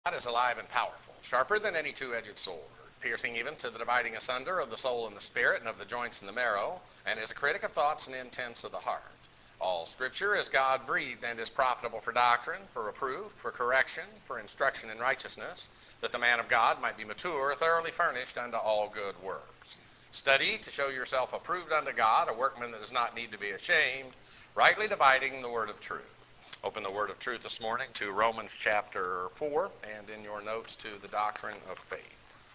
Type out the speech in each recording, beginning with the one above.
God is alive and powerful, sharper than any two-edged sword, piercing even to the dividing asunder of the soul and the spirit, and of the joints and the marrow, and is a critic of thoughts and intents of the heart. All Scripture is God-breathed and is profitable for doctrine, for reproof, for correction, for instruction in righteousness, that the man of God might be mature, thoroughly furnished unto all good works. Study to show yourself approved unto God, a workman that does not need to be ashamed, rightly dividing the word of truth. Open the word of truth this morning to Romans chapter 4, and in your notes to the doctrine of faith.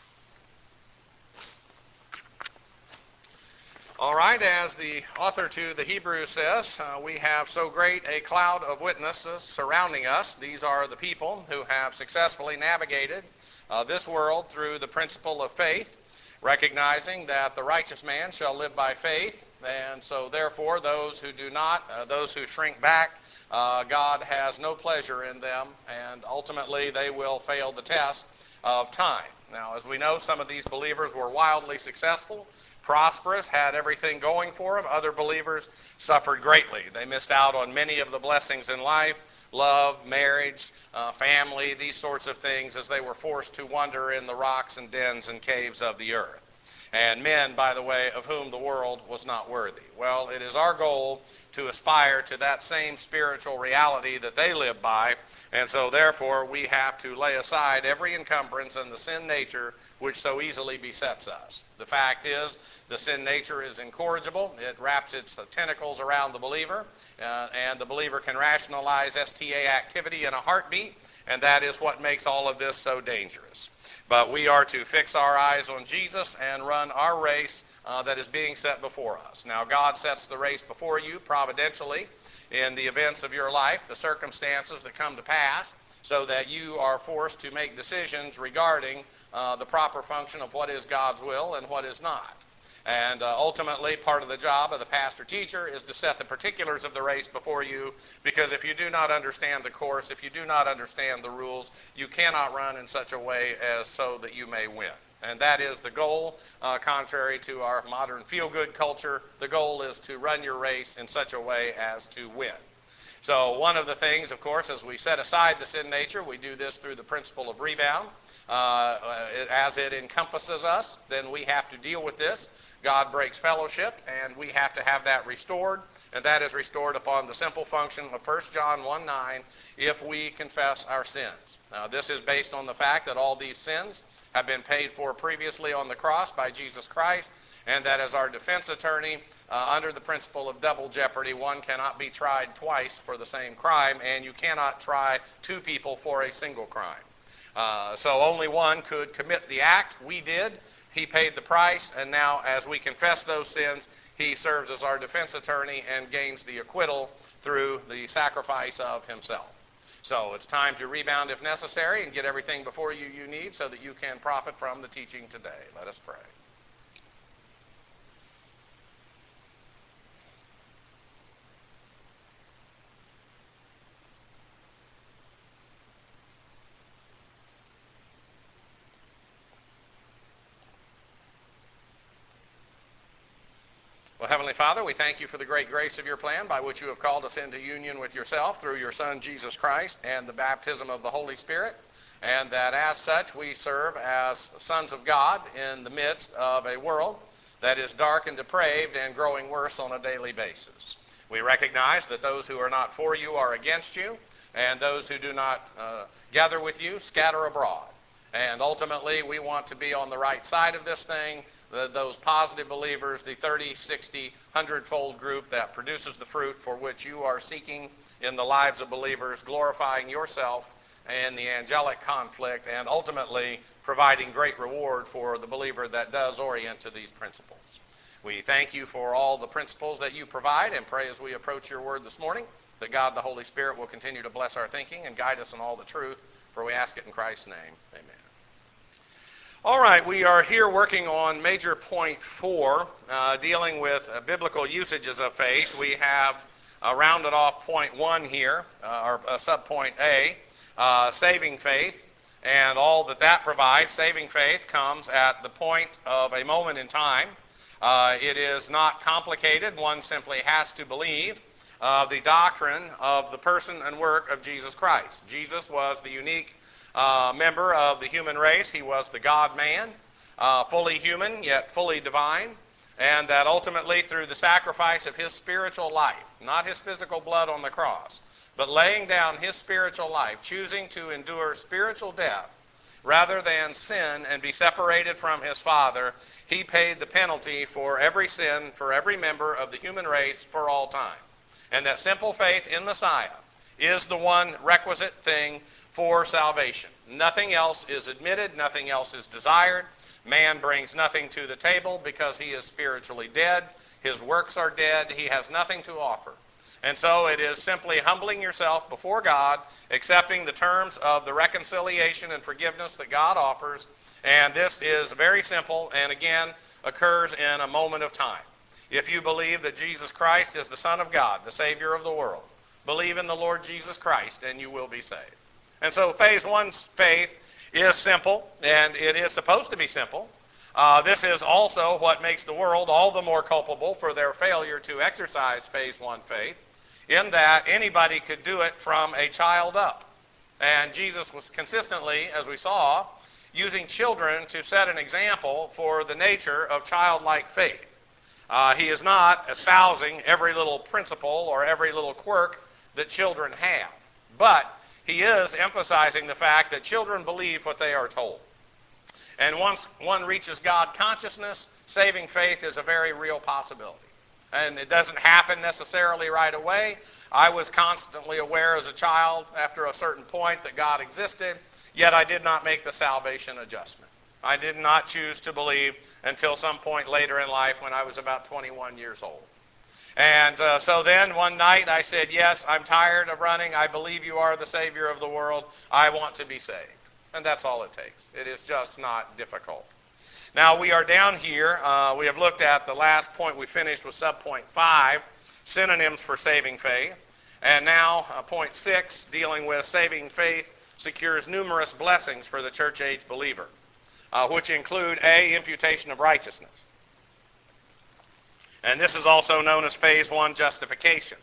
All right, as the author to the Hebrews says, we have so great a cloud of witnesses surrounding us. These are the people who have successfully navigated this world through the principle of faith, recognizing that the righteous man shall live by faith, and so therefore those who do not, those who shrink back, God has no pleasure in them, and ultimately they will fail the test of time. Now, as we know, some of these believers were wildly successful, prosperous, had everything going for them. Other believers suffered greatly. They missed out on many of the blessings in life, love, marriage, family, these sorts of things, as they were forced to wander in the rocks and dens and caves of the earth. And men, by the way, of whom the world was not worthy. Well, it is our goal to aspire to that same spiritual reality that they live by, and so therefore we have to lay aside every encumbrance and the sin nature which so easily besets us. The fact is, the sin nature is incorrigible. It wraps its tentacles around the believer, and the believer can rationalize STA activity in a heartbeat, and that is what makes all of this so dangerous. But we are to fix our eyes on Jesus and run our race that is being set before us. Now, God sets the race before you providentially in the events of your life, the circumstances that come to pass, so that you are forced to make decisions regarding the proper function of what is God's will and what is not. And ultimately, part of the job of the pastor-teacher is to set the particulars of the race before you, because if you do not understand the course, if you do not understand the rules, you cannot run in such a way as so that you may win. And that is the goal, contrary to our modern feel-good culture. The goal is to run your race in such a way as to win. So one of the things, of course, as we set aside the sin nature, we do this through the principle of rebound. As it encompasses us, then we have to deal with this. God breaks fellowship, and we have to have that restored, and that is restored upon the simple function of 1 John 1:9, if we confess our sins. Now, this is based on the fact that all these sins have been paid for previously on the cross by Jesus Christ, and that as our defense attorney, under the principle of double jeopardy, one cannot be tried twice for the same crime, and you cannot try two people for a single crime. So only one could commit the act. We did. He paid the price, and now as we confess those sins, he serves as our defense attorney and gains the acquittal through the sacrifice of himself. So it's time to rebound if necessary and get everything before you need so that you can profit from the teaching today. Let us pray. Well, Heavenly Father, we thank you for the great grace of your plan by which you have called us into union with yourself through your Son, Jesus Christ, and the baptism of the Holy Spirit, and that as such we serve as sons of God in the midst of a world that is dark and depraved and growing worse on a daily basis. We recognize that those who are not for you are against you, and those who do not gather with you scatter abroad. And ultimately, we want to be on the right side of this thing, those positive believers, the 30, 60, 100-fold group that produces the fruit for which you are seeking in the lives of believers, glorifying yourself in the angelic conflict, and ultimately providing great reward for the believer that does orient to these principles. We thank you for all the principles that you provide, and pray as we approach your word this morning that God the Holy Spirit will continue to bless our thinking and guide us in all the truth, for we ask it in Christ's name. Amen. All right, we are here working on major point 4, dealing with biblical usages of faith. We have rounded off point 1 here, or subpoint A, saving faith, and all that that provides. Saving faith comes at the point of a moment in time. It is not complicated. One simply has to believe the doctrine of the person and work of Jesus Christ. Jesus was the unique member of the human race. He was the God-man, fully human yet fully divine, and that ultimately through the sacrifice of his spiritual life, not his physical blood on the cross, but laying down his spiritual life, choosing to endure spiritual death rather than sin and be separated from his Father, he paid the penalty for every sin, for every member of the human race for all time. And that simple faith in Messiah is the one requisite thing for salvation. Nothing else is admitted, nothing else is desired. Man brings nothing to the table because he is spiritually dead. His works are dead. He has nothing to offer. And so it is simply humbling yourself before God, accepting the terms of the reconciliation and forgiveness that God offers. And this is very simple and, again, occurs in a moment of time. If you believe that Jesus Christ is the Son of God, the Savior of the world, believe in the Lord Jesus Christ and you will be saved. And so phase one's faith is simple, and it is supposed to be simple. This is also what makes the world all the more culpable for their failure to exercise phase one faith, in that anybody could do it from a child up. And Jesus was consistently, as we saw, using children to set an example for the nature of childlike faith. He is not espousing every little principle or every little quirk that children have, but he is emphasizing the fact that children believe what they are told. And once one reaches God consciousness, saving faith is a very real possibility. And it doesn't happen necessarily right away. I was constantly aware as a child after a certain point that God existed, yet I did not make the salvation adjustment. I did not choose to believe until some point later in life when I was about 21 years old. And so then one night I said, yes, I'm tired of running. I believe you are the Savior of the world. I want to be saved. And that's all it takes. It is just not difficult. Now we are down here. We have looked at the last point we finished with subpoint 5, synonyms for saving faith. And now point 6, dealing with saving faith, secures numerous blessings for the church age believer, which include A, imputation of righteousness. And this is also known as phase 1 justification.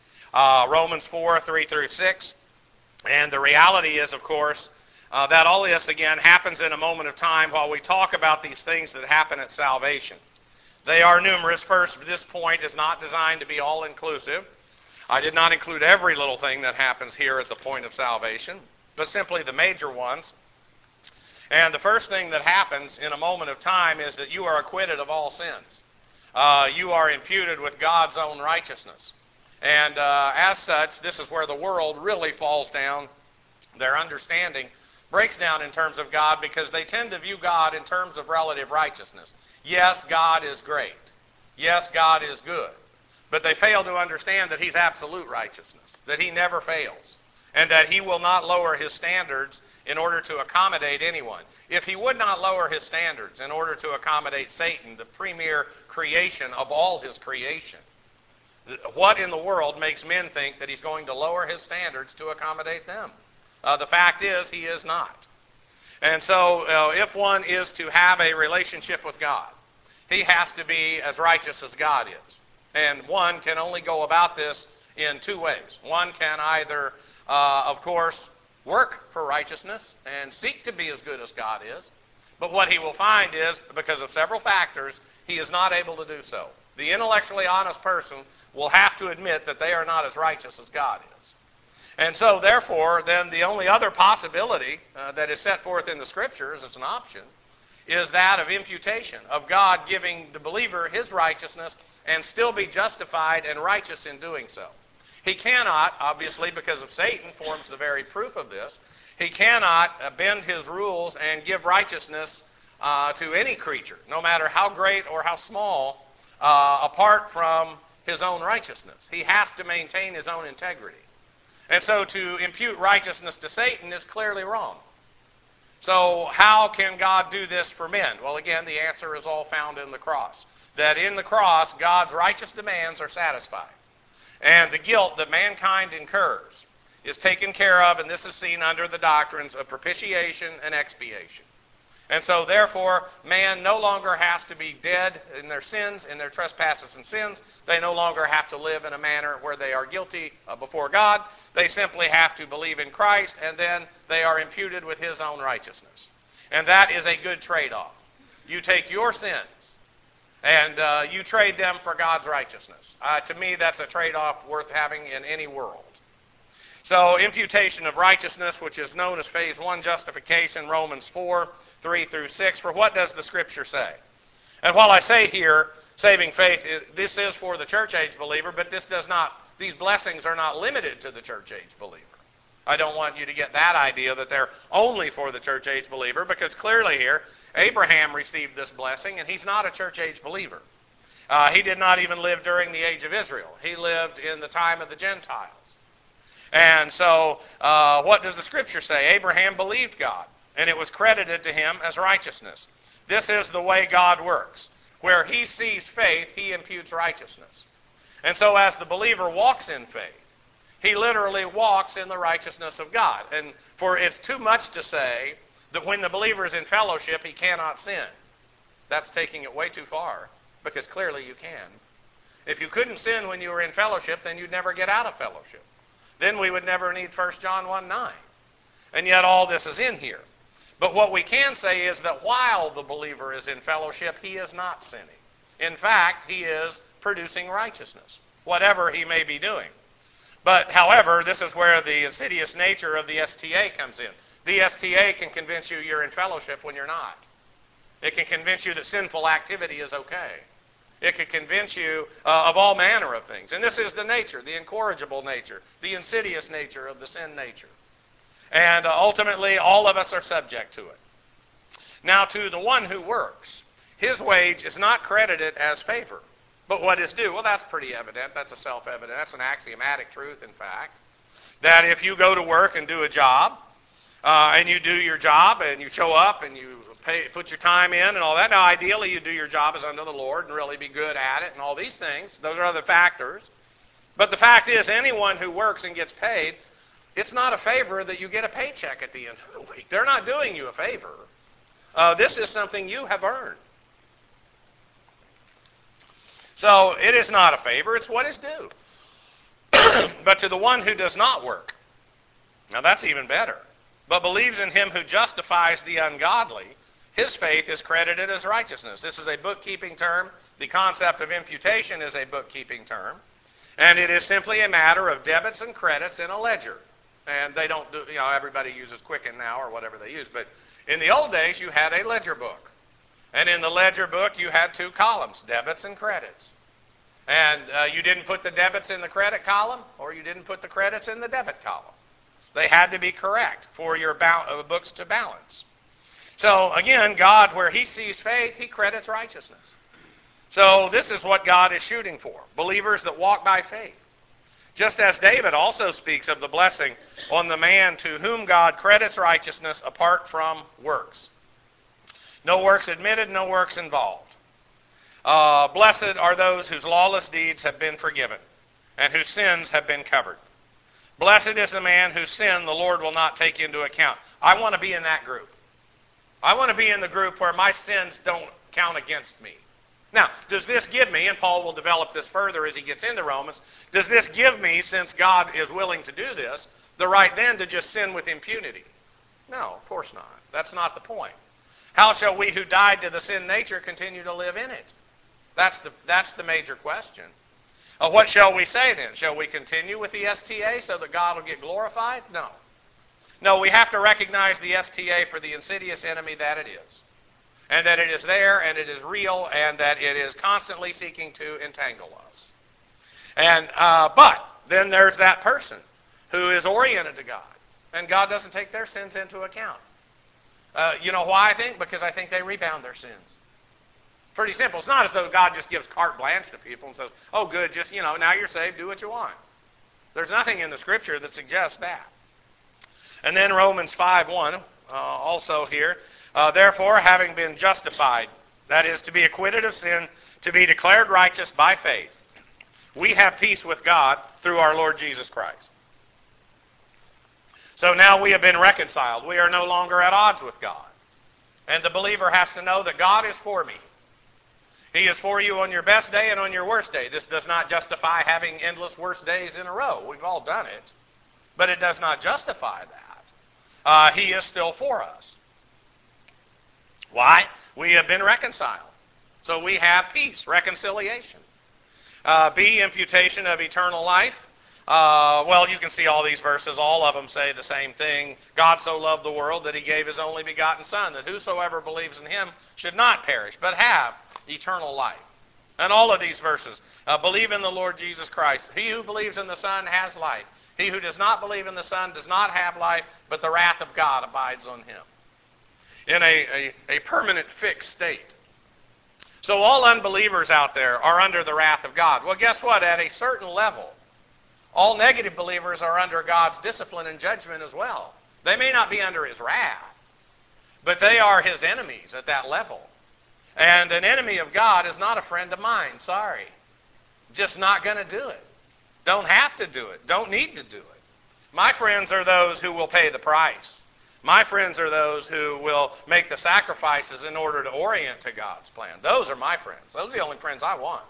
Romans 4, 3 through 6. And the reality is, of course, that all this, again, happens in a moment of time while we talk about these things that happen at salvation. They are numerous. First, this point is not designed to be all-inclusive. I did not include every little thing that happens here at the point of salvation, but simply the major ones. And the first thing that happens in a moment of time is that you are acquitted of all sins. You are imputed with God's own righteousness. And as such, this is where the world really falls down. Their understanding breaks down in terms of God because they tend to view God in terms of relative righteousness. Yes, God is great. Yes, God is good. But they fail to understand that he's absolute righteousness, that he never fails, and that he will not lower his standards in order to accommodate anyone. If he would not lower his standards in order to accommodate Satan, the premier creation of all his creation, what in the world makes men think that he's going to lower his standards to accommodate them? The fact is, he is not. And so if one is to have a relationship with God, he has to be as righteous as God is. And one can only go about this in two ways. One can either, of course, work for righteousness and seek to be as good as God is. But what he will find is, because of several factors, he is not able to do so. The intellectually honest person will have to admit that they are not as righteous as God is. And so, therefore, then the only other possibility that is set forth in the Scriptures as an option is that of imputation, of God giving the believer his righteousness and still be justified and righteous in doing so. He cannot, obviously, because of Satan forms the very proof of this, he cannot bend his rules and give righteousness to any creature, no matter how great or how small, apart from his own righteousness. He has to maintain his own integrity. And so to impute righteousness to Satan is clearly wrong. So how can God do this for men? Well, again, the answer is all found in the cross. That in the cross, God's righteous demands are satisfied. And the guilt that mankind incurs is taken care of, and this is seen under the doctrines of propitiation and expiation. And so, therefore, man no longer has to be dead in their sins, in their trespasses and sins. They no longer have to live in a manner where they are guilty before God. They simply have to believe in Christ, and then they are imputed with His own righteousness. And that is a good trade-off. You take your sins, and you trade them for God's righteousness. To me, that's a trade-off worth having in any world. So, imputation of righteousness, which is known as phase 1 justification, Romans 4, 3 through 6. For what does the Scripture say? And while I say here, saving faith, this is for the church age believer, but these blessings are not limited to the church age believer. I don't want you to get that idea that they're only for the church age believer, because clearly here, Abraham received this blessing, and he's not a church age believer. He did not even live during the age of Israel. He lived in the time of the Gentiles. And so, what does the Scripture say? Abraham believed God, and it was credited to him as righteousness. This is the way God works. Where he sees faith, he imputes righteousness. And so, as the believer walks in faith, he literally walks in the righteousness of God. And for it's too much to say that when the believer is in fellowship, he cannot sin. That's taking it way too far, because clearly you can. If you couldn't sin when you were in fellowship, then you'd never get out of fellowship. Then we would never need 1 John 1:9. And yet all this is in here. But what we can say is that while the believer is in fellowship, he is not sinning. In fact, he is producing righteousness, whatever he may be doing. But, however, this is where the insidious nature of the STA comes in. The STA can convince you you're in fellowship when you're not. It can convince you that sinful activity is okay. It could convince you of all manner of things. And this is the nature, the incorrigible nature, the insidious nature of the sin nature. And ultimately, all of us are subject to it. Now, to the one who works, his wage is not credited as favor, but what is due. Well, that's pretty evident. That's a self-evident. That's an axiomatic truth, in fact. That if you go to work and do a job, and you do your job, and you show up, and you put your time in and all that. Now, ideally, you do your job as unto the Lord and really be good at it and all these things. Those are other factors. But the fact is, anyone who works and gets paid, it's not a favor that you get a paycheck at the end of the week. They're not doing you a favor. This is something you have earned. So it is not a favor. It's what is due. But to the one who does not work, now that's even better, but believes in him who justifies the ungodly, his faith is credited as righteousness. This is a bookkeeping term. The concept of imputation is a bookkeeping term. And it is simply a matter of debits and credits in a ledger. And they don't do, everybody uses Quicken now or whatever they use. But in the old days, you had a ledger book. And in the ledger book, you had two columns, debits and credits. And you didn't put the debits in the credit column, or you didn't put the credits in the debit column. They had to be correct for your books to balance. So, again, God, where he sees faith, he credits righteousness. So this is what God is shooting for, believers that walk by faith. Just as David also speaks of the blessing on the man to whom God credits righteousness apart from works. No works admitted, no works involved. Blessed are those whose lawless deeds have been forgiven and whose sins have been covered. Blessed is the man whose sin the Lord will not take into account. I want to be in that group. I want to be in the group where my sins don't count against me. Now, does this give me, and Paul will develop this further as he gets into Romans, does this give me, since God is willing to do this, the right then to just sin with impunity? No, of course not. That's not the point. How shall we who died to the sin nature continue to live in it? That's the major question. What shall we say then? Shall we continue with the STA so that God will get glorified? No. No, we have to recognize the STA for the insidious enemy that it is. And that it is there, and it is real, and that it is constantly seeking to entangle us. And but then there's that person who is oriented to God, and God doesn't take their sins into account. You know why, I think? Because I think they rebound their sins. It's pretty simple. It's not as though God just gives carte blanche to people and says, oh, good, just, now you're saved, do what you want. There's nothing in the Scripture that suggests that. And then Romans 5:1, also here, therefore, having been justified, that is, to be acquitted of sin, to be declared righteous by faith, we have peace with God through our Lord Jesus Christ. So now we have been reconciled. We are no longer at odds with God. And the believer has to know that God is for me. He is for you on your best day and on your worst day. This does not justify having endless worst days in a row. We've all done it. But it does not justify that. He is still for us. Why? We have been reconciled. So we have peace, reconciliation. B, imputation of eternal life. Well, you can see all these verses. All of them say the same thing. God so loved the world that he gave his only begotten Son, that whosoever believes in him should not perish, but have eternal life. And all of these verses, believe in the Lord Jesus Christ. He who believes in the Son has life. He who does not believe in the Son does not have life, but the wrath of God abides on him. In a permanent fixed state. So all unbelievers out there are under the wrath of God. Well, guess what? At a certain level, all negative believers are under God's discipline and judgment as well. They may not be under his wrath, but they are his enemies at that level. And an enemy of God is not a friend of mine. Sorry. Just not going to do it. Don't have to do it. Don't need to do it. My friends are those who will pay the price. My friends are those who will make the sacrifices in order to orient to God's plan. Those are my friends. Those are the only friends I want.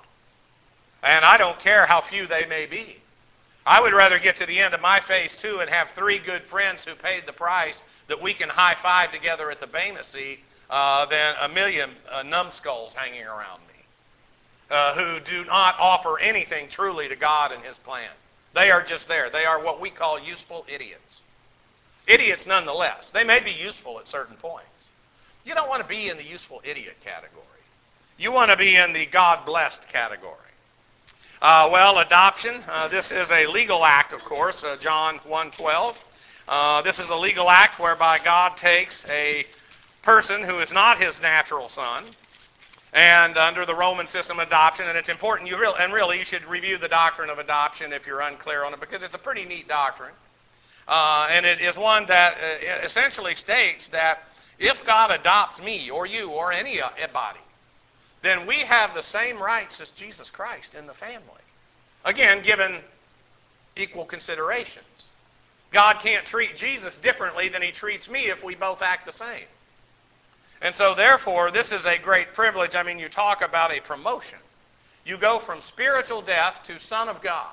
And I don't care how few they may be. I would rather get to the end of my phase 2 and have 3 good friends who paid the price that we can high-five together at the Bema seat than a million numbskulls hanging around me who do not offer anything truly to God and his plan. They are just there. They are what we call useful idiots. Idiots nonetheless. They may be useful at certain points. You don't want to be in the useful idiot category. You want to be in the God-blessed category. Well, adoption. This is a legal act, of course, John 1:12. This is a legal act whereby God takes a person who is not his natural son, and under the Roman system of adoption, and it's important, really you should review the doctrine of adoption if you're unclear on it, because it's a pretty neat doctrine. And it is one that essentially states that if God adopts me or you or anybody, then we have the same rights as Jesus Christ in the family. Again, given equal considerations. God can't treat Jesus differently than he treats me if we both act the same. And so therefore, this is a great privilege. I mean, you talk about a promotion. You go from spiritual death to Son of God.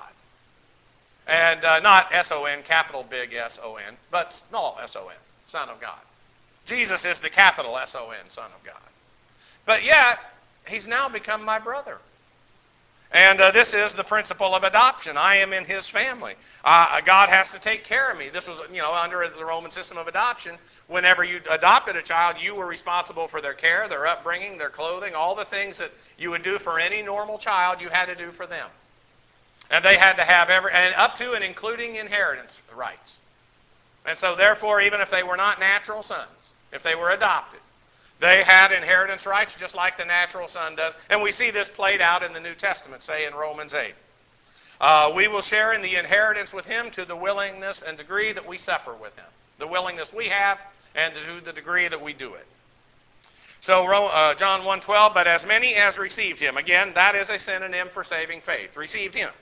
And not S-O-N, capital big S-O-N, but small S-O-N, Son of God. Jesus is the capital S-O-N, Son of God. But yet, he's now become my brother. And this is the principle of adoption. I am in his family. God has to take care of me. This was, under the Roman system of adoption. Whenever you adopted a child, you were responsible for their care, their upbringing, their clothing, all the things that you would do for any normal child, you had to do for them. And they had to have and up to and including inheritance rights. And so therefore, even if they were not natural sons, if they were adopted, they had inheritance rights just like the natural son does. And we see this played out in the New Testament, say in Romans 8. We will share in the inheritance with him to the willingness and degree that we suffer with him. The willingness we have and to the degree that we do it. So John 1:12, but as many as received him. Again, that is a synonym for saving faith. Received him.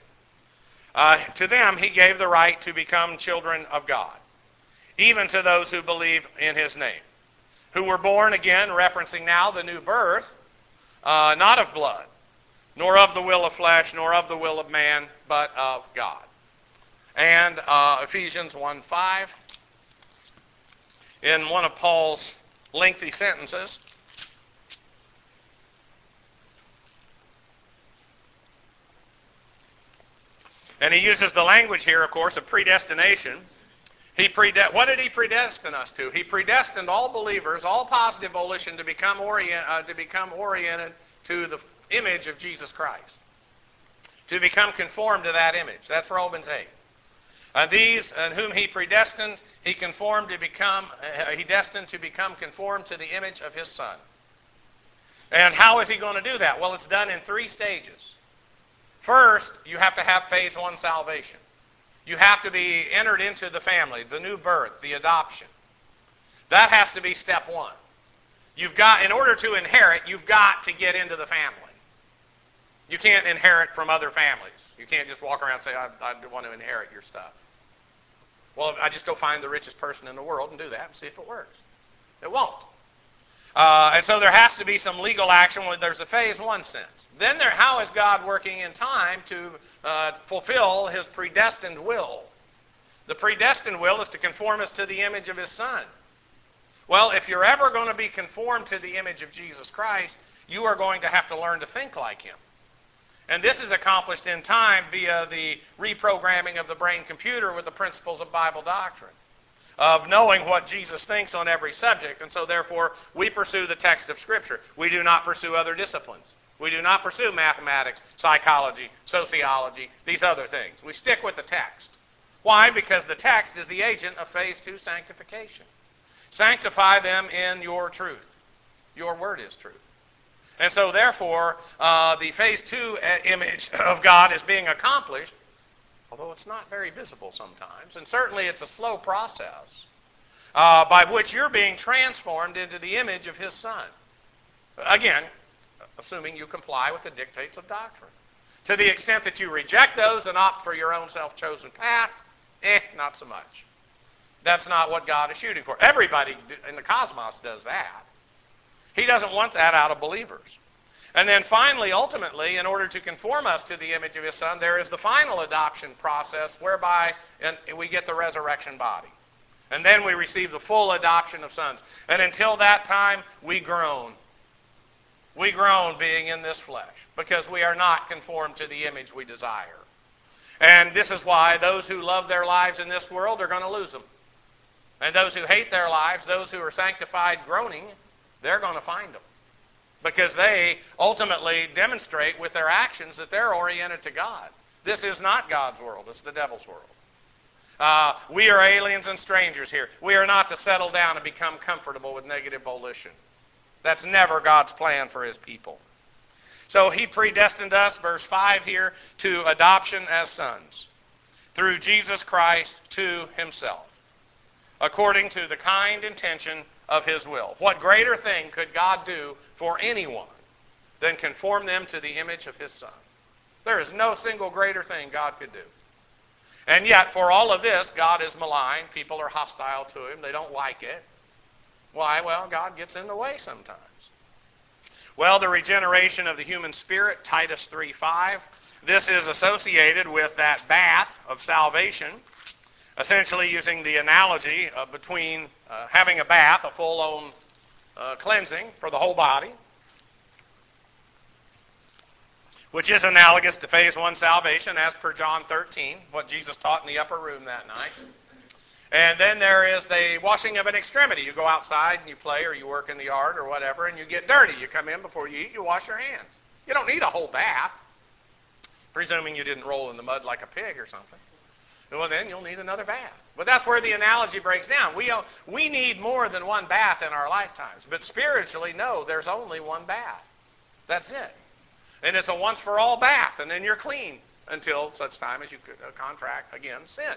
To them he gave the right to become children of God, even to those who believe in his name, who were born again, referencing now the new birth, not of blood, nor of the will of flesh, nor of the will of man, but of God. And Ephesians 1:5, in one of Paul's lengthy sentences, and he uses the language here, of course, of predestination. What did he predestine us to? He predestined all believers, all positive volition, to become oriented to the image of Jesus Christ, to become conformed to that image. That's Romans 8. These, and whom he predestined, he destined to become conformed to the image of his Son. And how is he going to do that? Well, it's done in 3 stages. First, you have to have phase 1 salvation. You have to be entered into the family, the new birth, the adoption. That has to be step 1. In order to inherit, you've got to get into the family. You can't inherit from other families. You can't just walk around and say, I want to inherit your stuff. Well, I just go find the richest person in the world and do that and see if it works. It won't. And so there has to be some legal action when there's the phase one sense. Then how is God working in time to fulfill his predestined will? The predestined will is to conform us to the image of his Son. Well, if you're ever going to be conformed to the image of Jesus Christ, you are going to have to learn to think like him. And this is accomplished in time via the reprogramming of the brain computer with the principles of Bible doctrine, of knowing what Jesus thinks on every subject. And so therefore, we pursue the text of Scripture. We do not pursue other disciplines. We do not pursue mathematics, psychology, sociology, these other things. We stick with the text. Why? Because the text is the agent of phase two sanctification. Sanctify them in your truth. Your word is truth. And so therefore, the phase two image of God is being accomplished, although it's not very visible sometimes, and certainly it's a slow process, by which you're being transformed into the image of his Son. Again, assuming you comply with the dictates of doctrine. To the extent that you reject those and opt for your own self-chosen path, not so much. That's not what God is shooting for. Everybody in the cosmos does that. He doesn't want that out of believers. And then finally, ultimately, in order to conform us to the image of his Son, there is the final adoption process whereby we get the resurrection body. And then we receive the full adoption of sons. And until that time, we groan. We groan being in this flesh because we are not conformed to the image we desire. And this is why those who love their lives in this world are going to lose them. And those who hate their lives, those who are sanctified groaning, they're going to find them. Because they ultimately demonstrate with their actions that they're oriented to God. This is not God's world. It's the devil's world. We are aliens and strangers here. We are not to settle down and become comfortable with negative volition. That's never God's plan for his people. So he predestined us, verse 5 here, to adoption as sons through Jesus Christ to himself, according to the kind intention of his will. What greater thing could God do for anyone than conform them to the image of his Son? There is no single greater thing God could do. And yet, for all of this, God is maligned. People are hostile to him. They don't like it. Why? Well, God gets in the way sometimes. Well, the regeneration of the human spirit, Titus 3:5. This is associated with that bath of salvation, essentially using the analogy between having a bath, a full-on cleansing for the whole body, which is analogous to phase one salvation as per John 13, what Jesus taught in the upper room that night. And then there is the washing of an extremity. You go outside and you play or you work in the yard or whatever and you get dirty. You come in before you eat, you wash your hands. You don't need a whole bath, presuming you didn't roll in the mud like a pig or something. Well, then you'll need another bath. But that's where the analogy breaks down. We need more than one bath in our lifetimes. But spiritually, no, there's only one bath. That's it. And it's a once-for-all bath, and then you're clean until such time as you contract, again, sin.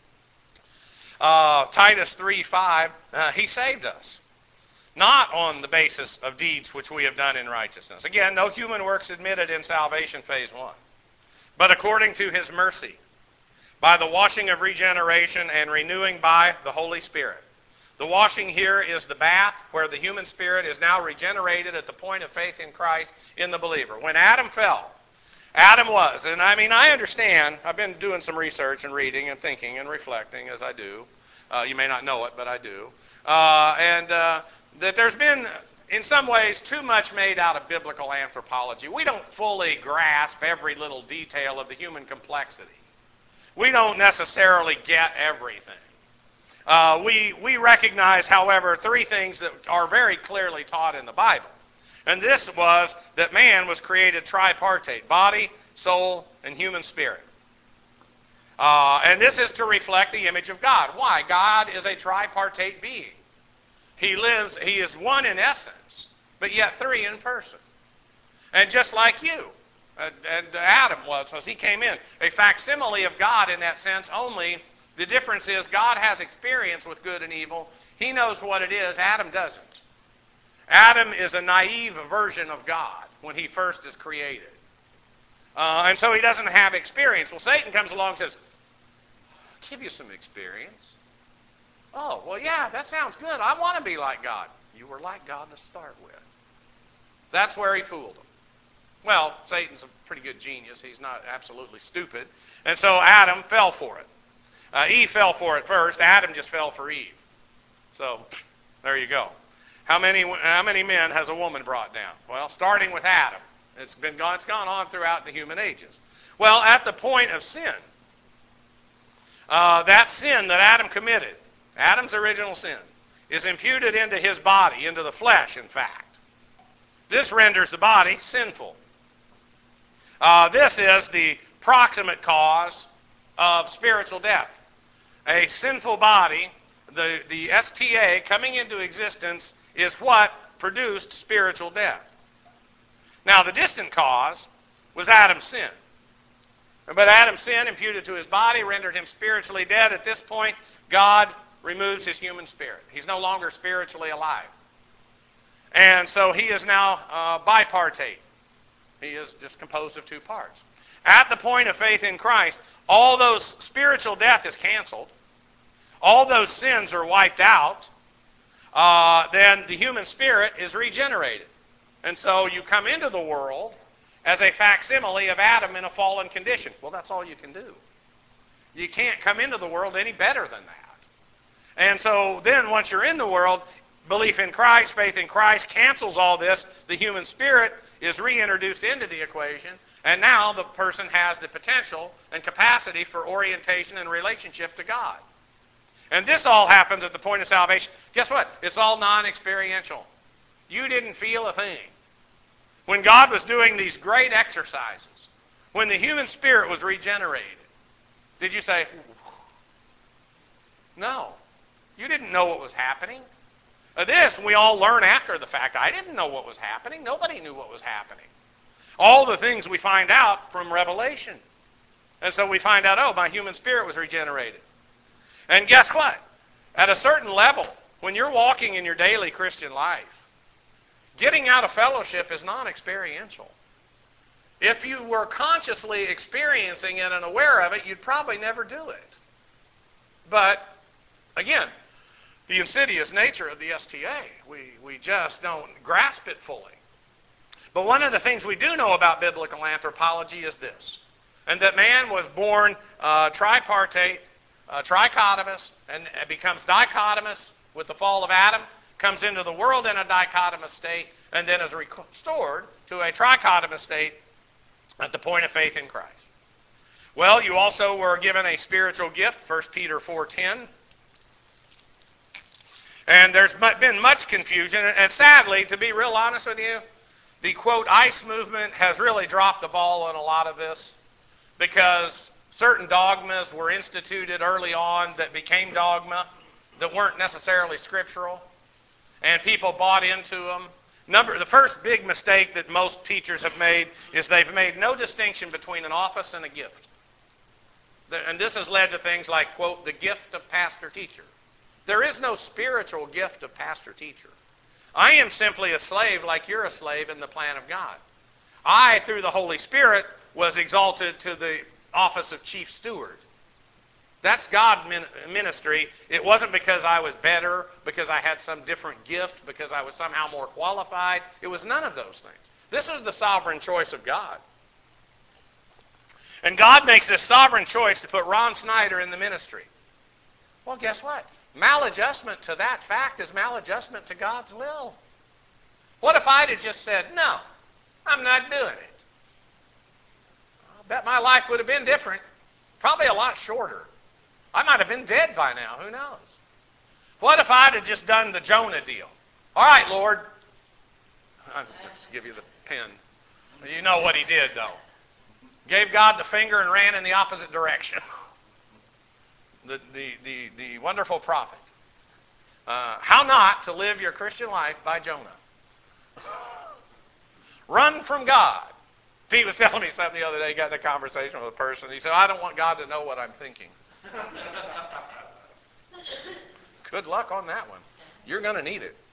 Titus 3:5, he saved us, not on the basis of deeds which we have done in righteousness. Again, no human works admitted in salvation phase one, but according to his mercy, by the washing of regeneration and renewing by the Holy Spirit. The washing here is the bath where the human spirit is now regenerated at the point of faith in Christ in the believer. When Adam fell, Adam was, and I understand, I've been doing some research and reading and thinking and reflecting as I do. You may not know it, but I do. That there's been, in some ways, too much made out of biblical anthropology. We don't fully grasp every little detail of the human complexity. We don't necessarily get everything. We recognize, however, three things that are very clearly taught in the Bible. And this was that man was created tripartite, body, soul, and human spirit. And this is to reflect the image of God. Why? God is a tripartite being. He is one in essence, but yet three in person. And just like you, and Adam was as he came in, a facsimile of God in that sense, only the difference is God has experience with good and evil. He knows what it is. Adam doesn't. Adam is a naive version of God when he first is created. And so he doesn't have experience. Well, Satan comes along and says, I'll give you some experience. Oh, well, yeah, that sounds good. I want to be like God. You were like God to start with. That's where he fooled them. Well, Satan's a pretty good genius. He's not absolutely stupid. And so Adam fell for it. Eve fell for it first. Adam just fell for Eve. So there you go. How many men has a woman brought down? Well, starting with Adam. It's gone on throughout the human ages. Well, at the point of sin, that sin that Adam committed, Adam's original sin, is imputed into his body, into the flesh, in fact. This renders the body sinful. This is the proximate cause of spiritual death. A sinful body, the STA coming into existence, is what produced spiritual death. Now, the distant cause was Adam's sin. But Adam's sin imputed to his body rendered him spiritually dead. At this point, God removes his human spirit. He's no longer spiritually alive. And so he is now bipartite. He is just composed of two parts. At the point of faith in Christ, all those spiritual death is canceled. All those sins are wiped out. Then the human spirit is regenerated. And so you come into the world as a facsimile of Adam in a fallen condition. Well, that's all you can do. You can't come into the world any better than that. And so then once you're in the world, belief in Christ, faith in Christ cancels all this. The human spirit is reintroduced into the equation, and now the person has the potential and capacity for orientation and relationship to God. And this all happens at the point of salvation. Guess what? It's all non-experiential. You didn't feel a thing. When God was doing these great exercises, when the human spirit was regenerated, did you say, no? You didn't know what was happening. This we all learn after the fact. I didn't know what was happening. Nobody knew what was happening. All the things we find out from Revelation. And so we find out, oh, my human spirit was regenerated. And guess what? At a certain level, when you're walking in your daily Christian life, getting out of fellowship is non-experiential. If you were consciously experiencing it and aware of it, you'd probably never do it. But, again, the insidious nature of the STA, we just don't grasp it fully. But one of the things we do know about biblical anthropology is this, and that man was born tripartite, trichotomous, and becomes dichotomous with the fall of Adam, comes into the world in a dichotomous state, and then is restored to a trichotomous state at the point of faith in Christ. Well, you also were given a spiritual gift, 1 Peter 4:10. And there's been much confusion, and sadly, to be real honest with you, the, quote, ICE movement has really dropped the ball on a lot of this, because certain dogmas were instituted early on that became dogma that weren't necessarily scriptural. And people bought into them. The first big mistake that most teachers have made is they've made no distinction between an office and a gift. And this has led to things like, quote, the gift of pastor-teacher. There is no spiritual gift of pastor-teacher. I am simply a slave like you're a slave in the plan of God. I, through the Holy Spirit, was exalted to the office of chief steward. That's God's ministry. It wasn't because I was better, because I had some different gift, because I was somehow more qualified. It was none of those things. This is the sovereign choice of God. And God makes this sovereign choice to put Ron Snyder in the ministry. Well, guess what? Maladjustment to that fact is maladjustment to God's will. What if I'd have just said, no, I'm not doing it? I bet my life would have been different. Probably a lot shorter. I might have been dead by now. Who knows? What if I'd have just done the Jonah deal? All right, Lord. I'll just give you the pen. You know what he did, though. Gave God the finger and ran in the opposite direction. The wonderful prophet. How not to live your Christian life by Jonah. Run from God. Pete was telling me something the other day. He got in a conversation with a person. He said, I don't want God to know what I'm thinking. Good luck on that one. You're going to need it.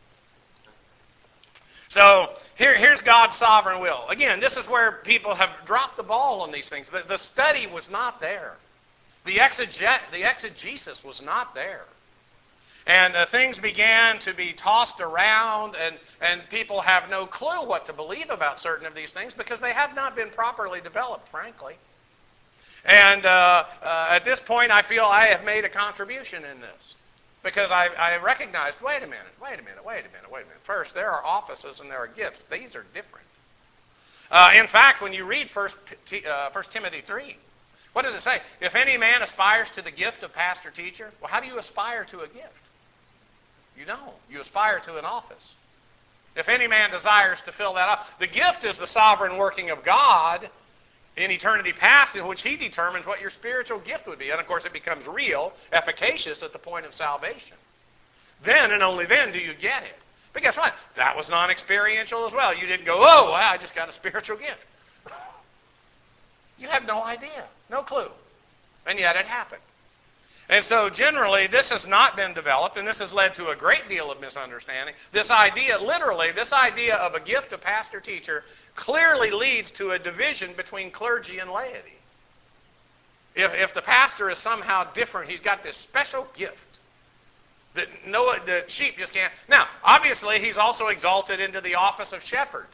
So here's God's sovereign will. Again, this is where people have dropped the ball on these things. The study was not there. The exegesis was not there. And things began to be tossed around, and people have no clue what to believe about certain of these things because they have not been properly developed, frankly. And at this point, I feel I have made a contribution in this because I recognized, wait a minute. First, there are offices and there are gifts. These are different. In fact, when you read 1 Timothy 3, what does it say? If any man aspires to the gift of pastor-teacher, well, how do you aspire to a gift? You don't. You aspire to an office. If any man desires to fill that up, the gift is the sovereign working of God in eternity past, in which He determines what your spiritual gift would be. And of course, it becomes real, efficacious at the point of salvation. Then and only then do you get it. But guess what? That was non-experiential as well. You didn't go, oh, wow, I just got a spiritual gift. You had no idea, no clue. And yet it happened. And so generally, this has not been developed, and this has led to a great deal of misunderstanding. This idea, literally, this idea of a gift of pastor-teacher clearly leads to a division between clergy and laity. If the pastor is somehow different, he's got this special gift that the sheep just can't. Now, obviously, he's also exalted into the office of shepherd.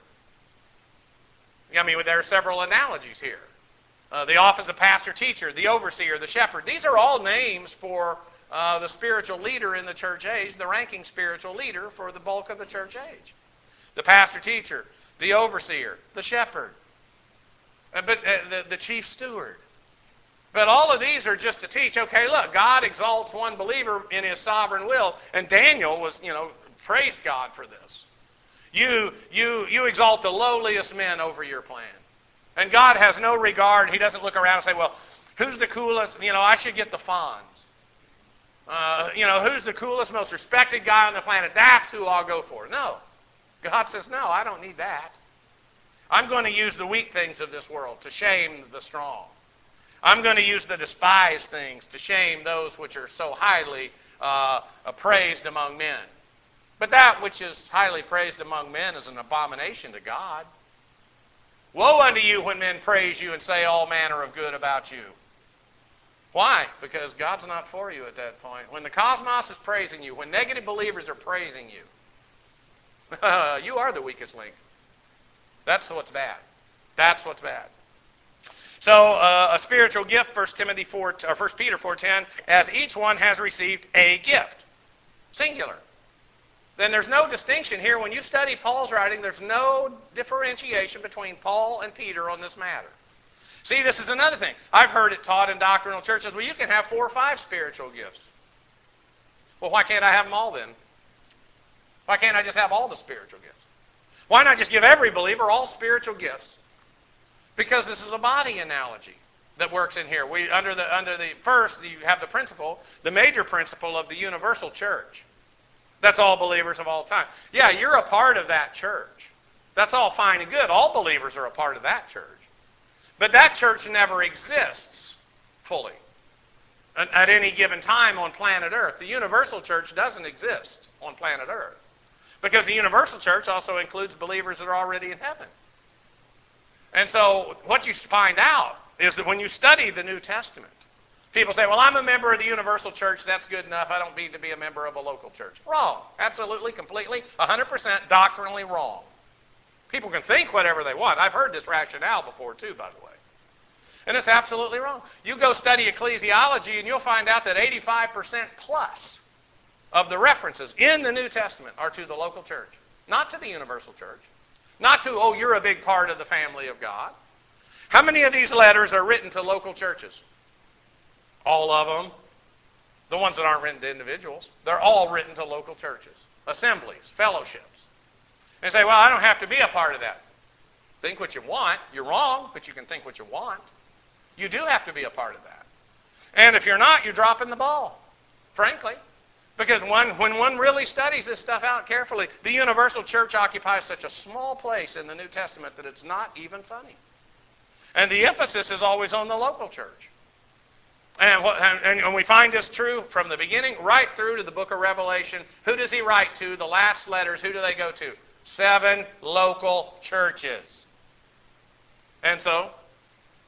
I mean, there are several analogies here. The office of pastor-teacher, the overseer, the shepherd. These are all names for the spiritual leader in the church age, the ranking spiritual leader for the bulk of the church age. The pastor-teacher, the overseer, the shepherd, but the chief steward. But all of these are just to teach, okay, look, God exalts one believer in His sovereign will, and Daniel was, praised God for this. You exalt the lowliest men over your plan. And God has no regard. He doesn't look around and say, well, who's the coolest? I should get the Fonz. Who's the coolest, most respected guy on the planet? That's who I'll go for. No. God says, no, I don't need that. I'm going to use the weak things of this world to shame the strong. I'm going to use the despised things to shame those which are so highly praised among men. But that which is highly praised among men is an abomination to God. Woe unto you when men praise you and say all manner of good about you. Why? Because God's not for you at that point. When the cosmos is praising you, when negative believers are praising you, you are the weakest link. That's what's bad. That's what's bad. So a spiritual gift, 1 Peter 4:10, as each one has received a gift. Singular. Then there's no distinction here. When you study Paul's writing, there's no differentiation between Paul and Peter on this matter. See, this is another thing. I've heard it taught in doctrinal churches, well, you can have 4 or 5 spiritual gifts. Well, why can't I have them all then? Why can't I just have all the spiritual gifts? Why not just give every believer all spiritual gifts? Because this is a body analogy that works in here. Under the first, you have the principle, the major principle of the universal church. That's all believers of all time. Yeah, you're a part of that church. That's all fine and good. All believers are a part of that church. But that church never exists fully at any given time on planet Earth. The universal church doesn't exist on planet Earth because the universal church also includes believers that are already in heaven. And so what you find out is that when you study the New Testament, people say, well, I'm a member of the universal church. That's good enough. I don't need to be a member of a local church. Wrong. Absolutely, completely, 100% doctrinally wrong. People can think whatever they want. I've heard this rationale before, too, by the way. And it's absolutely wrong. You go study ecclesiology, and you'll find out that 85% plus of the references in the New Testament are to the local church, not to the universal church. Not to, oh, you're a big part of the family of God. How many of these letters are written to local churches? All of them. The ones that aren't written to individuals. They're all written to local churches, assemblies, fellowships. And say, well, I don't have to be a part of that. Think what you want. You're wrong, but you can think what you want. You do have to be a part of that. And if you're not, you're dropping the ball, frankly. Because when one really studies this stuff out carefully, the universal church occupies such a small place in the New Testament that it's not even funny. And the emphasis is always on the local church. And we find this true from the beginning right through to the book of Revelation. Who does he write to? The last letters, who do they go to? 7 local churches. And so,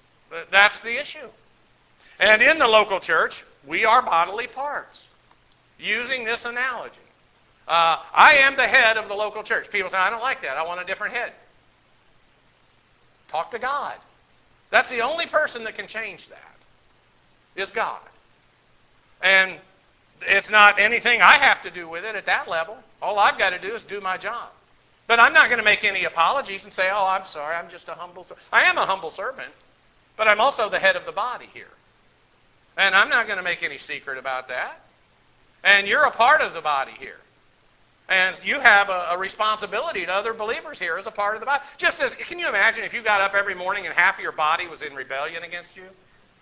that's the issue. And in the local church, we are bodily parts. using this analogy. I am the head of the local church. People say, I don't like that. I want a different head. Talk to God. That's the only person that can change that, is God. And it's not anything I have to do with it at that level. All I've got to do is do my job. But I'm not going to make any apologies and say, oh, I'm sorry, I'm just a humble servant. I am a humble servant, but I'm also the head of the body here. And I'm not going to make any secret about that. And you're a part of the body here. And you have a responsibility to other believers here as a part of the body. Just as, can you imagine if you got up every morning and half of your body was in rebellion against you?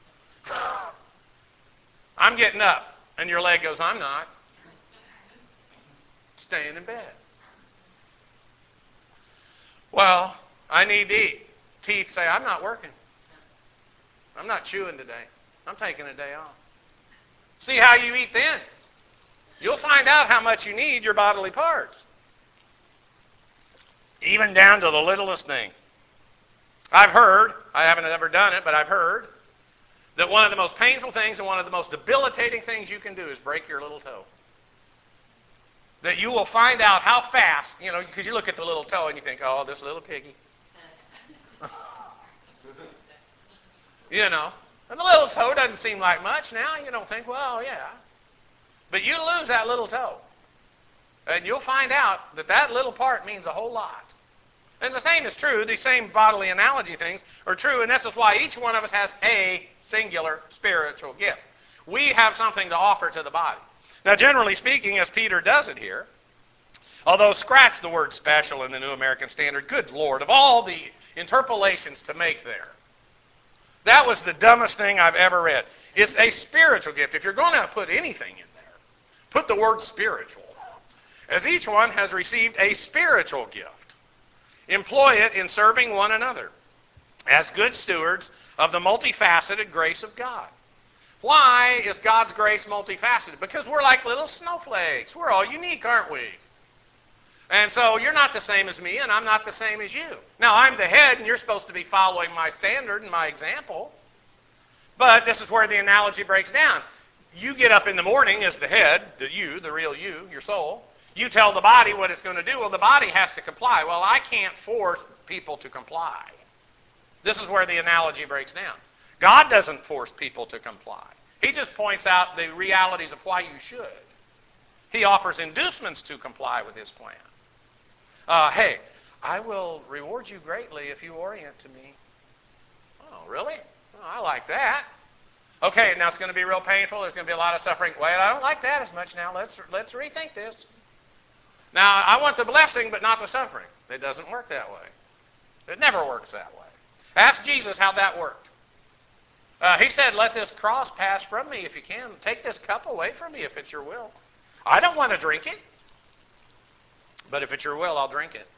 I'm getting up. And your leg goes, I'm not. Staying in bed. Well, I need to eat. Teeth say, I'm not working. I'm not chewing today. I'm taking a day off. See how you eat then. You'll find out how much you need your bodily parts. Even down to the littlest thing. I've heard, I haven't ever done it, but I've heard that one of the most painful things and one of the most debilitating things you can do is break your little toe. That you will find out how fast, because you look at the little toe and you think, oh, this little piggy. And the little toe doesn't seem like much now. You don't think, well, yeah. But you lose that little toe. And you'll find out that that little part means a whole lot. And the same is true. These same bodily analogy things are true. And this is why each one of us has a singular spiritual gift. We have something to offer to the body. Now, generally speaking, as Peter does it here, although scratch the word special in the New American Standard, good Lord, of all the interpolations to make there, that was the dumbest thing I've ever read. It's a spiritual gift. If you're going to put anything in there, put the word spiritual. As each one has received a spiritual gift, employ it in serving one another as good stewards of the multifaceted grace of God. Why is God's grace multifaceted? Because we're like little snowflakes. We're all unique, aren't we? And so you're not the same as me, and I'm not the same as you. Now, I'm the head, and you're supposed to be following my standard and my example. But this is where the analogy breaks down. You get up in the morning as the head, the real you, your soul. You tell the body what it's going to do. Well, the body has to comply. Well, I can't force people to comply. This is where the analogy breaks down. God doesn't force people to comply. He just points out the realities of why you should. He offers inducements to comply with his plan. Hey, I will reward you greatly if you orient to me. Oh, really? Oh, I like that. Okay, now it's going to be real painful. There's going to be a lot of suffering. Wait, I don't like that as much now. Let's rethink this. Now, I want the blessing, but not the suffering. It doesn't work that way. It never works that way. Ask Jesus how that worked. He said, let this cross pass from me if you can. Take this cup away from me if it's your will. I don't want to drink it. But if it's your will, I'll drink it.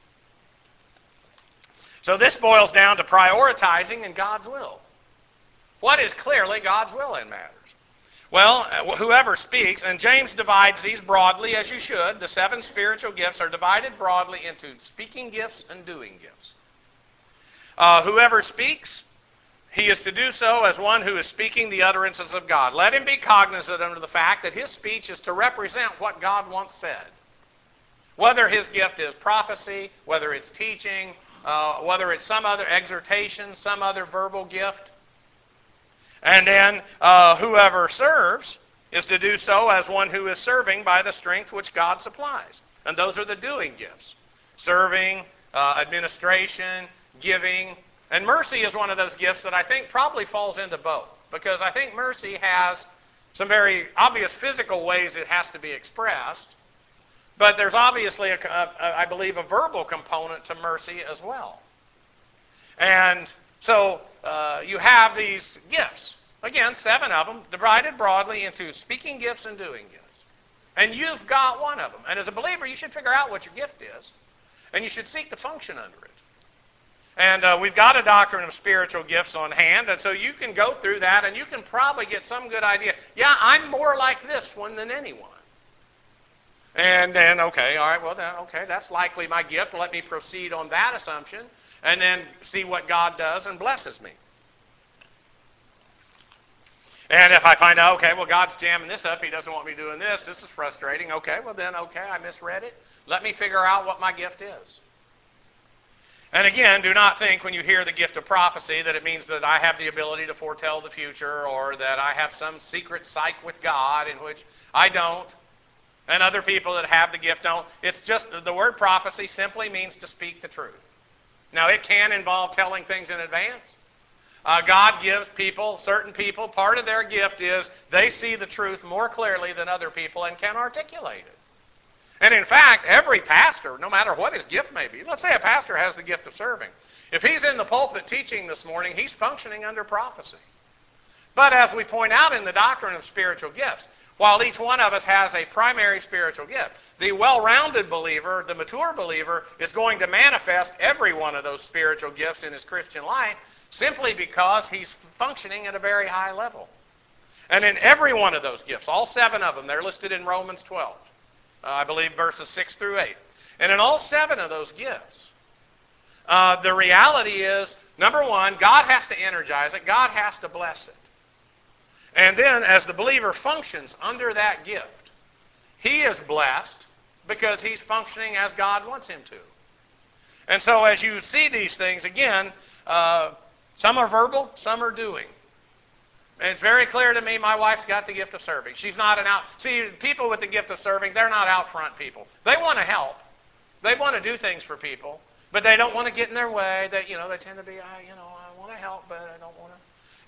So this boils down to prioritizing in God's will. What is clearly God's will in matters? Well, whoever speaks, and James divides these broadly, as you should. The 7 spiritual gifts are divided broadly into speaking gifts and doing gifts. Whoever speaks, he is to do so as one who is speaking the utterances of God. Let him be cognizant of the fact that his speech is to represent what God once said. Whether his gift is prophecy, whether it's teaching, whether it's some other exhortation, some other verbal gift. And then whoever serves is to do so as one who is serving by the strength which God supplies. And those are the doing gifts. Serving, administration, giving. And mercy is one of those gifts that I think probably falls into both. Because I think mercy has some very obvious physical ways it has to be expressed. But there's obviously, I believe, a verbal component to mercy as well. And so you have these gifts. Again, 7 of them, divided broadly into speaking gifts and doing gifts. And you've got one of them. And as a believer, you should figure out what your gift is. And you should seek to function under it. And we've got a doctrine of spiritual gifts on hand. And so you can go through that and you can probably get some good idea. Yeah, I'm more like this one than anyone. And then, okay, all right, well, then, okay, that's likely my gift. Let me proceed on that assumption and then see what God does and blesses me. And if I find out, okay, well, God's jamming this up. He doesn't want me doing this. This is frustrating. Okay, well then, okay, I misread it. Let me figure out what my gift is. And again, do not think when you hear the gift of prophecy that it means that I have the ability to foretell the future or that I have some secret psych with God, in which I don't, and other people that have the gift don't. It's just the word prophecy simply means to speak the truth. Now, it can involve telling things in advance. God gives people, certain people, part of their gift is they see the truth more clearly than other people and can articulate it. And in fact, every pastor, no matter what his gift may be, let's say a pastor has the gift of serving. If he's in the pulpit teaching this morning, he's functioning under prophecy. But as we point out in the doctrine of spiritual gifts, while each one of us has a primary spiritual gift, the well-rounded believer, the mature believer, is going to manifest every one of those spiritual gifts in his Christian life simply because he's functioning at a very high level. And in every one of those gifts, all 7 of them, they're listed in Romans 12. I believe verses 6 through 8. And in all 7 of those gifts, the reality is, number one, God has to energize it. God has to bless it. And then as the believer functions under that gift, he is blessed because he's functioning as God wants him to. And so as you see these things, again, some are verbal, some are doing. And it's very clear to me my wife's got the gift of serving. She's not an out... See, people with the gift of serving, they're not out front people. They want to help. They want to do things for people, but they don't want to get in their way. They tend to be, I want to help, but I don't want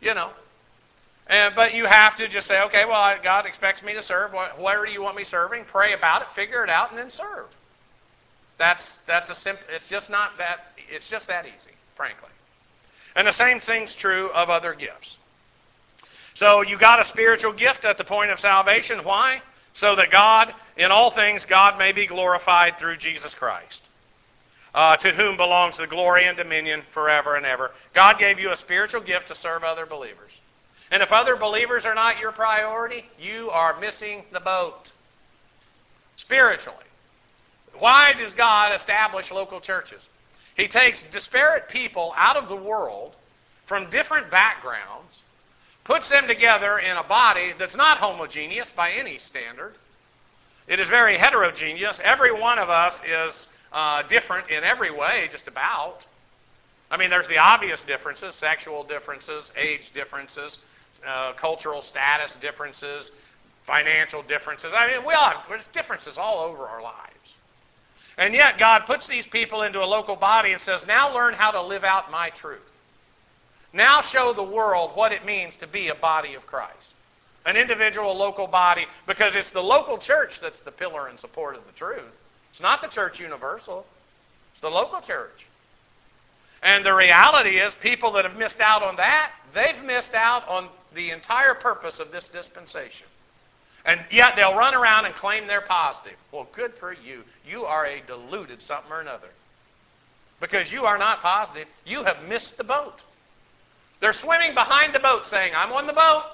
to, But you have to just say, okay, well, God expects me to serve. Where do you want me serving? Pray about it, figure it out, and then serve. That's a simple... It's just not that... It's just that easy, frankly. And the same thing's true of other gifts. So you got a spiritual gift at the point of salvation. Why? So that God, in all things, God may be glorified through Jesus Christ, to whom belongs the glory and dominion forever and ever. God gave you a spiritual gift to serve other believers. And if other believers are not your priority, you are missing the boat. Spiritually. Why does God establish local churches? He takes disparate people out of the world from different backgrounds, puts them together in a body that's not homogeneous by any standard. It is very heterogeneous. Every one of us is different in every way, just about. I mean, there's the obvious differences, sexual differences, age differences, cultural status differences, financial differences. I mean, there's differences all over our lives. And yet God puts these people into a local body and says, now learn how to live out my truth. Now show the world what it means to be a body of Christ. An individual local body, because it's the local church that's the pillar and support of the truth. It's not the church universal. It's the local church. And the reality is, people that have missed out on that, they've missed out on the entire purpose of this dispensation. And yet they'll run around and claim they're positive. Well, good for you. You are a deluded something or another. Because you are not positive. You have missed the boat. They're swimming behind the boat saying, I'm on the boat.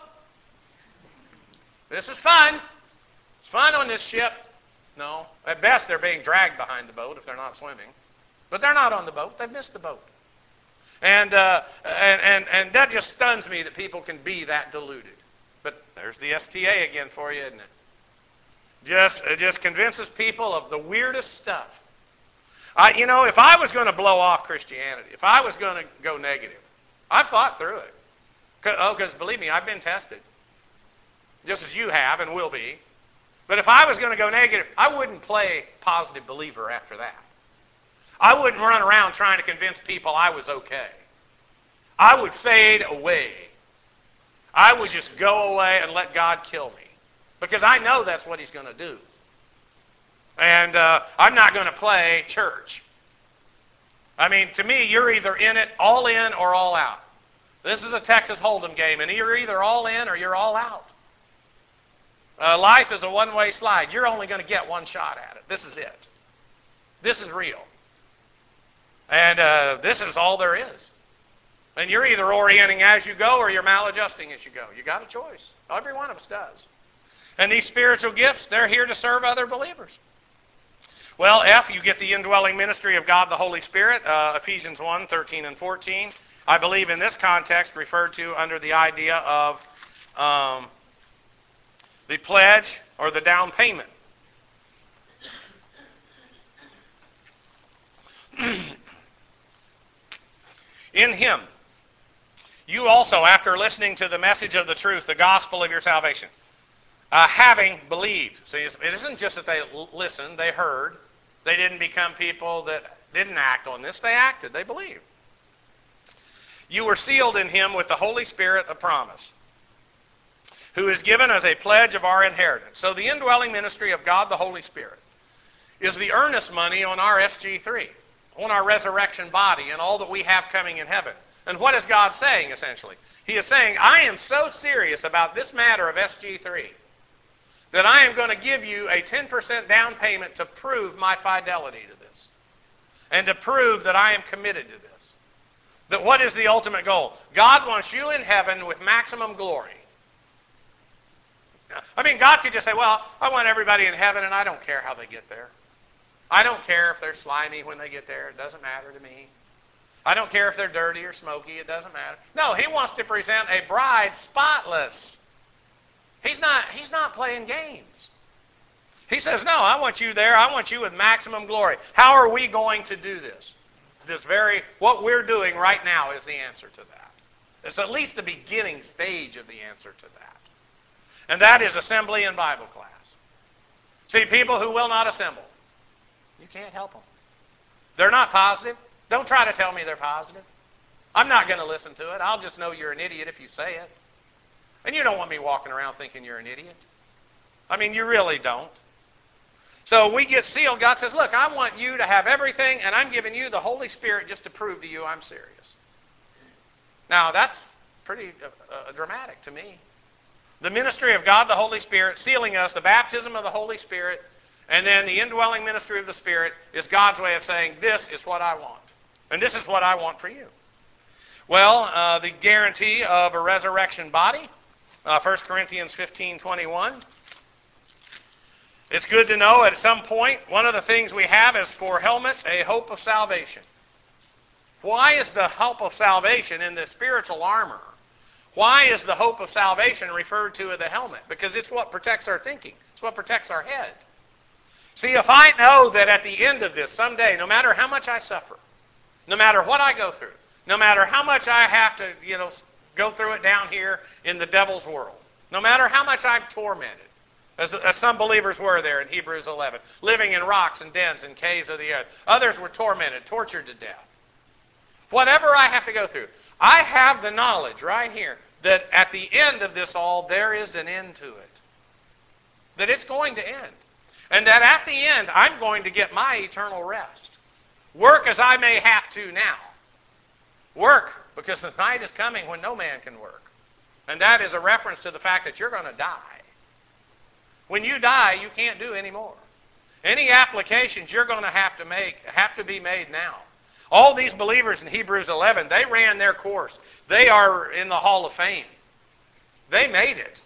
This is fun. It's fun on this ship. No. At best, they're being dragged behind the boat if they're not swimming. But they're not on the boat. They've missed the boat. And that just stuns me that people can be that deluded. But there's the STA again for you, isn't it? It just convinces people of the weirdest stuff. If I was going to blow off Christianity, if I was going to go negative, I've thought through it. Because believe me, I've been tested. Just as you have and will be. But if I was going to go negative, I wouldn't play positive believer after that. I wouldn't run around trying to convince people I was okay. I would fade away. I would just go away and let God kill me. Because I know that's what He's going to do. And I'm not going to play church. I mean, to me, you're either in it, all in, or all out. This is a Texas Hold'em game, and you're either all in or you're all out. Life is a one-way slide. You're only going to get one shot at it. This is it. This is real. And this is all there is. And you're either orienting as you go or you're maladjusting as you go. You got a choice. Every one of us does. And these spiritual gifts, they're here to serve other believers. Well, F, you get the indwelling ministry of God the Holy Spirit, Ephesians 1:13 and 14. I believe in this context referred to under the idea of the pledge or the down payment. In Him, you also, after listening to the message of the truth, the gospel of your salvation, having believed. See, it isn't just that they listened, they heard. They didn't become people that didn't act on this. They acted, they believed. You were sealed in Him with the Holy Spirit of promise, who is given as a pledge of our inheritance. So the indwelling ministry of God the Holy Spirit is the earnest money on our SG3, on our resurrection body and all that we have coming in heaven. And what is God saying, essentially? He is saying, I am so serious about this matter of SG3 that I am going to give you a 10% down payment to prove my fidelity to this and to prove that I am committed to this. That what is the ultimate goal? God wants you in heaven with maximum glory. I mean, God could just say, well, I want everybody in heaven and I don't care how they get there. I don't care if they're slimy when they get there. It doesn't matter to me. I don't care if they're dirty or smoky. It doesn't matter. No, He wants to present a bride spotless. He's not playing games. He says, no, I want you there. I want you with maximum glory. How are we going to do this? What we're doing right now is the answer to that. It's at least the beginning stage of the answer to that. And that is assembly and Bible class. See, people who will not assemble, you can't help them. They're not positive. Don't try to tell me they're positive. I'm not going to listen to it. I'll just know you're an idiot if you say it. And you don't want me walking around thinking you're an idiot. I mean, you really don't. So we get sealed. God says, look, I want you to have everything, and I'm giving you the Holy Spirit just to prove to you I'm serious. Now, that's pretty dramatic to me. The ministry of God, the Holy Spirit, sealing us, the baptism of the Holy Spirit, and then the indwelling ministry of the Spirit is God's way of saying, this is what I want. And this is what I want for you. Well, the guarantee of a resurrection body, 1 Corinthians 15:21. It's good to know at some point, one of the things we have is for helmet, a hope of salvation. Why is the hope of salvation in the spiritual armor? Why is the hope of salvation referred to as the helmet? Because it's what protects our thinking. It's what protects our head. See, if I know that at the end of this, someday, no matter how much I suffer, no matter what I go through, no matter how much I have to, go through it down here in the devil's world, no matter how much I'm tormented, as some believers were there in Hebrews 11, living in rocks and dens and caves of the earth. Others were tormented, tortured to death. Whatever I have to go through, I have the knowledge right here that at the end of this all, there is an end to it. That it's going to end. And that at the end, I'm going to get my eternal rest. Work as I may have to now. Work, because the night is coming when no man can work. And that is a reference to the fact that you're going to die. When you die, you can't do any more. Any applications you're going to have to be made now. All these believers in Hebrews 11, they ran their course. They are in the Hall of Fame. They made it.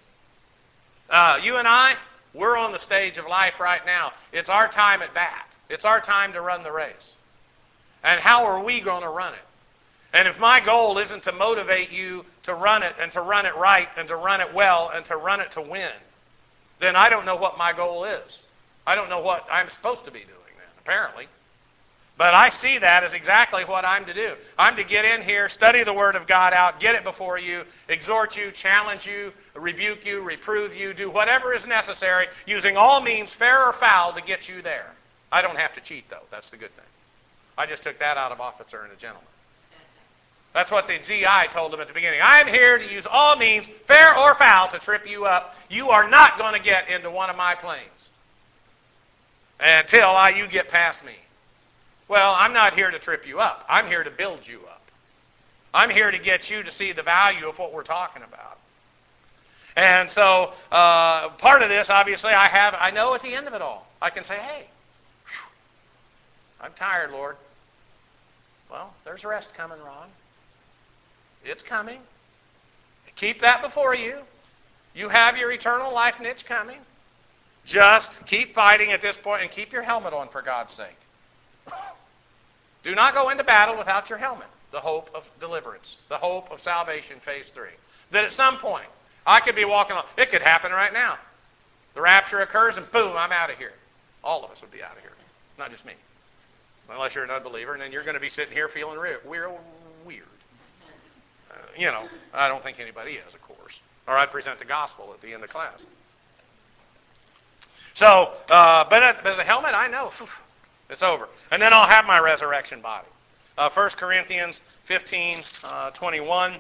You and I, we're on the stage of life right now. It's our time at bat. It's our time to run the race. And how are we going to run it? And if my goal isn't to motivate you to run it and to run it right and to run it well and to run it to win, then I don't know what my goal is. I don't know what I'm supposed to be doing then, apparently. But I see that as exactly what I'm to do. I'm to get in here, study the Word of God out, get it before you, exhort you, challenge you, rebuke you, reprove you, do whatever is necessary, using all means, fair or foul, to get you there. I don't have to cheat, though. That's the good thing. I just took that out of officer and a gentleman. That's what the GI told him at the beginning. I'm here to use all means, fair or foul, to trip you up. You are not going to get into one of my planes until you get past me. Well, I'm not here to trip you up. I'm here to build you up. I'm here to get you to see the value of what we're talking about. And so part of this, obviously, I know at the end of it all, I can say, hey, I'm tired, Lord. Well, there's rest coming, Ron. It's coming. Keep that before you. You have your eternal life and it's coming. Just keep fighting at this point and keep your helmet on, for God's sake. Do not go into battle without your helmet. The hope of deliverance. The hope of salvation, phase 3. That at some point, I could be walking on. It could happen right now. The rapture occurs and boom, I'm out of here. All of us would be out of here. Not just me. Unless you're an unbeliever, and then you're going to be sitting here feeling weird. I don't think anybody is, of course. Or I'd present the gospel at the end of class. So, but as a helmet, I know it's over. And then I'll have my resurrection body. 1 Corinthians 15:21.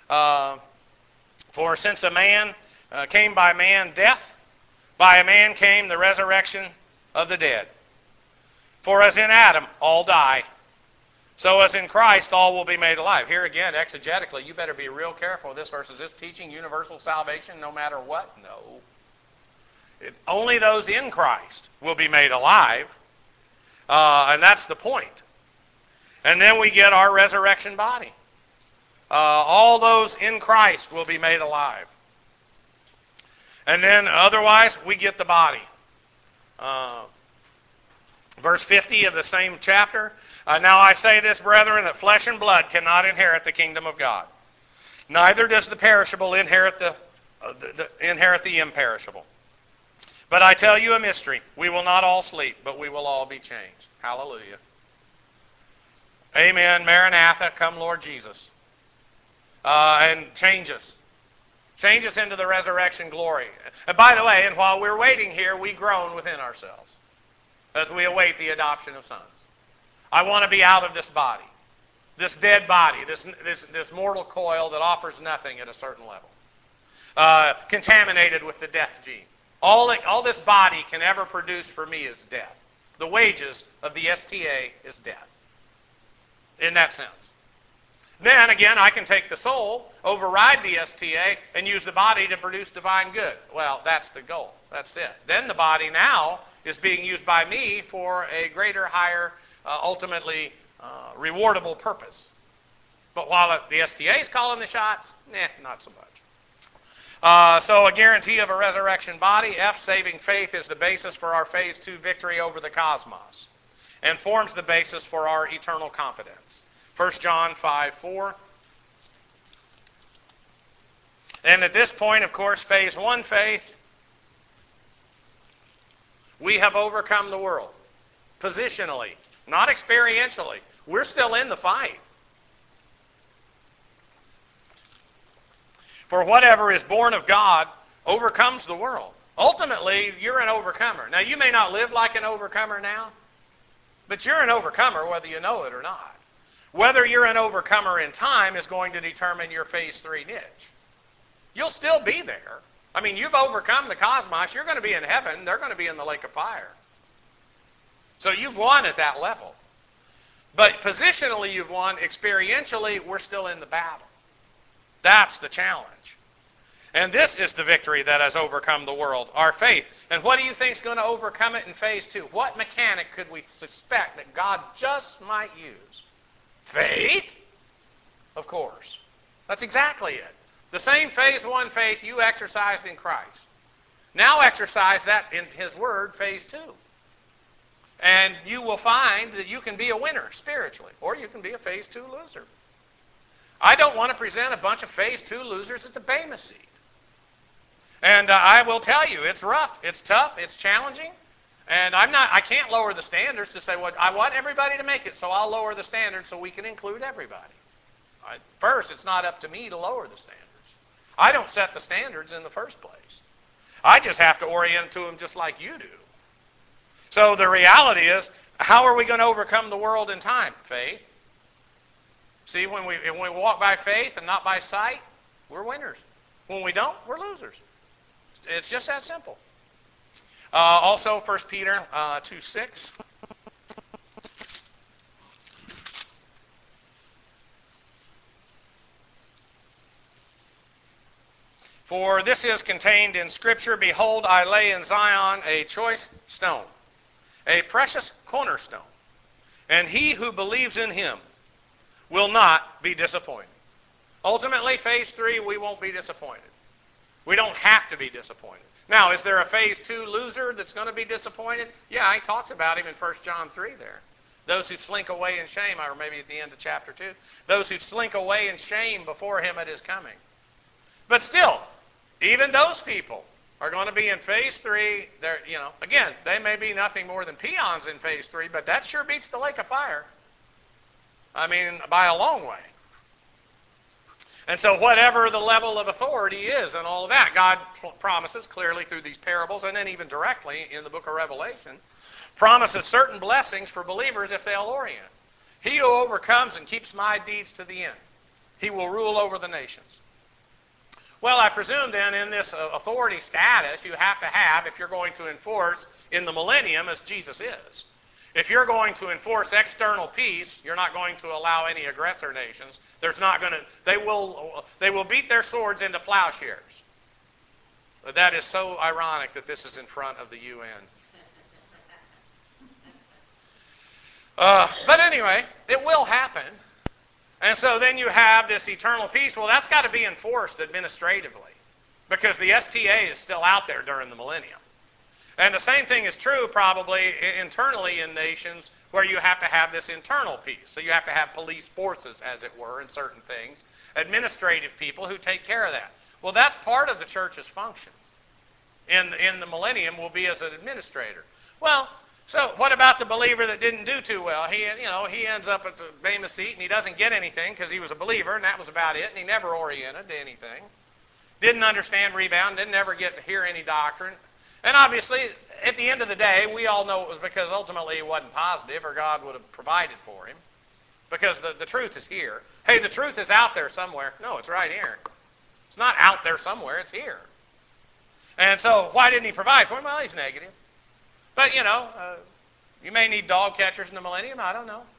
For since a man came by man death, by a man came the resurrection of the dead. For as in Adam all die, so as in Christ all will be made alive. Here again, exegetically, you better be real careful with this verse. Is this teaching universal salvation no matter what? No. Only those in Christ will be made alive, and that's the point. And then we get our resurrection body. All those in Christ will be made alive. And then otherwise, we get the body. Verse 50 of the same chapter. Now I say this, brethren, that flesh and blood cannot inherit the kingdom of God. Neither does the perishable inherit the imperishable. But I tell you a mystery. We will not all sleep, but we will all be changed. Hallelujah. Amen. Maranatha, come Lord Jesus. And change us. Change us into the resurrection glory. And by the way, and while we're waiting here, we groan within ourselves as we await the adoption of sons. I want to be out of this body, this dead body, this mortal coil that offers nothing at a certain level, contaminated with the death gene. All this body can ever produce for me is death. The wages of the STA is death. In that sense. Then, again, I can take the soul, override the STA, and use the body to produce divine good. Well, that's the goal. That's it. Then the body now is being used by me for a greater, higher, ultimately rewardable purpose. But while the STA is calling the shots, not so much. So a guarantee of a resurrection body. F, saving faith, is the basis for our phase 2 victory over the cosmos and forms the basis for our eternal confidence. 1 John 5:4. And at this point, of course, phase 1 faith, we have overcome the world. Positionally, not experientially. We're still in the fight. For whatever is born of God overcomes the world. Ultimately, you're an overcomer. Now, you may not live like an overcomer now, but you're an overcomer whether you know it or not. Whether you're an overcomer in time is going to determine your phase 3 niche. You'll still be there. I mean, you've overcome the cosmos. You're going to be in heaven. They're going to be in the lake of fire. So you've won at that level. But positionally, you've won. Experientially, we're still in the battle. That's the challenge. And this is the victory that has overcome the world, our faith. And what do you think is going to overcome it in phase 2? What mechanic could we suspect that God just might use? Faith? Of course. That's exactly it. The same phase 1 faith you exercised in Christ. Now exercise that in His Word, phase 2. And you will find that you can be a winner spiritually, or you can be a phase 2 loser. I don't want to present a bunch of phase 2 losers at the Bema seat. And I will tell you, it's rough, it's tough, it's challenging. And I can't lower the standards to say, well, I want everybody to make it, so I'll lower the standards so we can include everybody. First, it's not up to me to lower the standards. I don't set the standards in the first place. I just have to orient to them just like you do. So the reality is, how are we going to overcome the world in time? Faith. See, when we walk by faith and not by sight, we're winners. When we don't, we're losers. It's just that simple. Also, 1 Peter 2:6. For this is contained in Scripture, behold, I lay in Zion a choice stone, a precious cornerstone, and he who believes in him will not be disappointed. Ultimately, phase 3, we won't be disappointed. We don't have to be disappointed. Now, is there a phase 2 loser that's going to be disappointed? Yeah, he talks about him in 1 John 3 there. Those who slink away in shame, or maybe at the end of chapter 2. Those who slink away in shame before him at his coming. But still, Even those people are going to be in phase 3. They're, again, they may be nothing more than peons in phase 3, but that sure beats the lake of fire. I mean, by a long way. And so whatever the level of authority is and all of that, God promises clearly through these parables, and then even directly in the book of Revelation, promises certain blessings for believers if they'll orient. He who overcomes and keeps my deeds to the end, he will rule over the nations. Well, I presume then in this authority status you have to have, if you're going to enforce in the millennium as Jesus is. If you're going to enforce external peace, you're not going to allow any aggressor nations. They will beat their swords into plowshares. But that is so ironic that this is in front of the UN. But anyway, it will happen. And so then you have this eternal peace. Well, that's got to be enforced administratively because the STA is still out there during the millennium. And the same thing is true probably internally in nations where you have to have this internal peace. So you have to have police forces, as it were, in certain things, administrative people who take care of that. Well, that's part of the church's function. In the millennium will be as an administrator. Well, so what about the believer that didn't do too well? He ends up at the Bema seat and he doesn't get anything because he was a believer and that was about it, and he never oriented to anything. Didn't understand rebound, didn't ever get to hear any doctrine. And obviously, at the end of the day, we all know it was because ultimately he wasn't positive or God would have provided for him. Because the truth is here. Hey, the truth is out there somewhere. No, it's right here. It's not out there somewhere, it's here. And so, why didn't he provide for him? Well, he's negative. But, you may need dog catchers in the millennium. I don't know.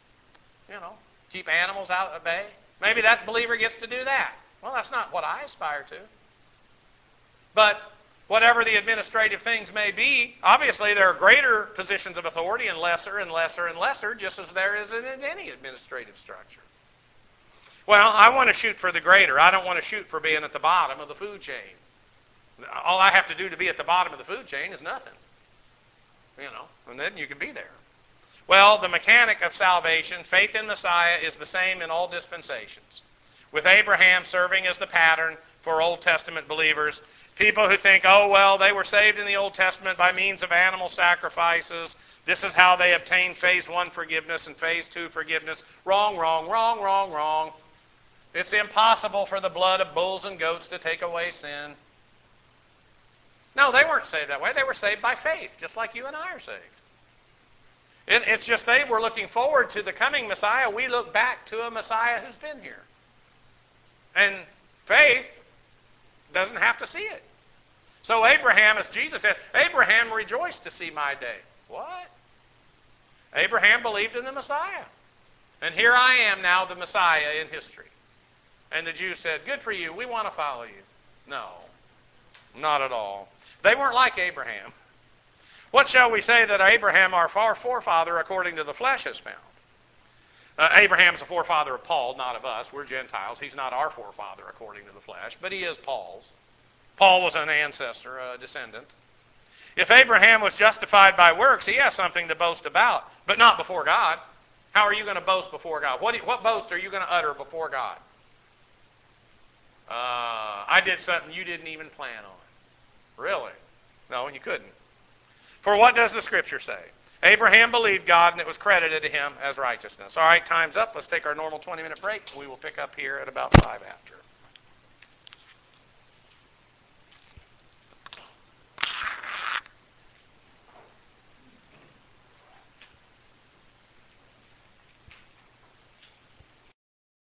Keep animals out at bay. Maybe that believer gets to do that. Well, that's not what I aspire to. But whatever the administrative things may be, obviously there are greater positions of authority and lesser and lesser and lesser, just as there is in any administrative structure. Well, I want to shoot for the greater. I don't want to shoot for being at the bottom of the food chain. All I have to do to be at the bottom of the food chain is nothing. And then you can be there. Well, the mechanic of salvation, faith in Messiah, is the same in all dispensations. With Abraham serving as the pattern for Old Testament believers, people who think, oh, well, they were saved in the Old Testament by means of animal sacrifices. This is how they obtained phase 1 forgiveness and phase 2 forgiveness. Wrong, wrong, wrong, wrong, wrong. It's impossible for the blood of bulls and goats to take away sin. No, they weren't saved that way. They were saved by faith, just like you and I are saved. It's just they were looking forward to the coming Messiah. We look back to a Messiah who's been here. And faith doesn't have to see it. So Abraham, as Jesus said, Abraham rejoiced to see my day. What? Abraham believed in the Messiah. And here I am now, the Messiah in history. And the Jews said, good for you, we want to follow you. No, not at all. They weren't like Abraham. What shall we say that Abraham, our forefather, according to the flesh, has found? Abraham's a forefather of Paul, not of us. We're Gentiles. He's not our forefather according to the flesh, but he is Paul's. Paul was an ancestor, a descendant. If Abraham was justified by works, he has something to boast about, but not before God. How are you going to boast before God? What boast are you going to utter before God? I did something you didn't even plan on. Really? No, you couldn't. For what does the Scripture say? Abraham believed God, and it was credited to him as righteousness. All right, time's up. Let's take our normal 20-minute break. We will pick up here at about 5 after.